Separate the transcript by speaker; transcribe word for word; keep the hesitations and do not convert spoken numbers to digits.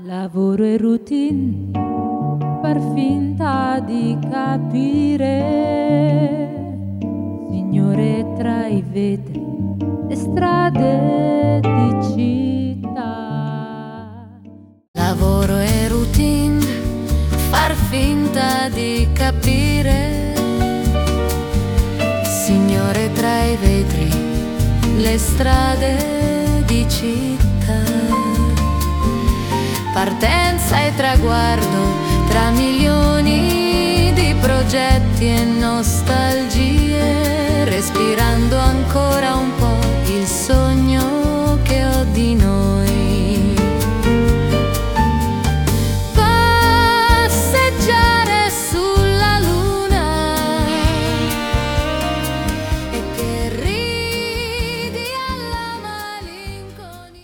Speaker 1: Lavoro e routine, far finta di capire, signore tra i vetri, le strade di città.
Speaker 2: Lavoro e routine, far finta di capire, signore tra i vetri, le strade di città. Partenza e traguardo tra milioni di progetti e nostalgie, respirando ancora un po'.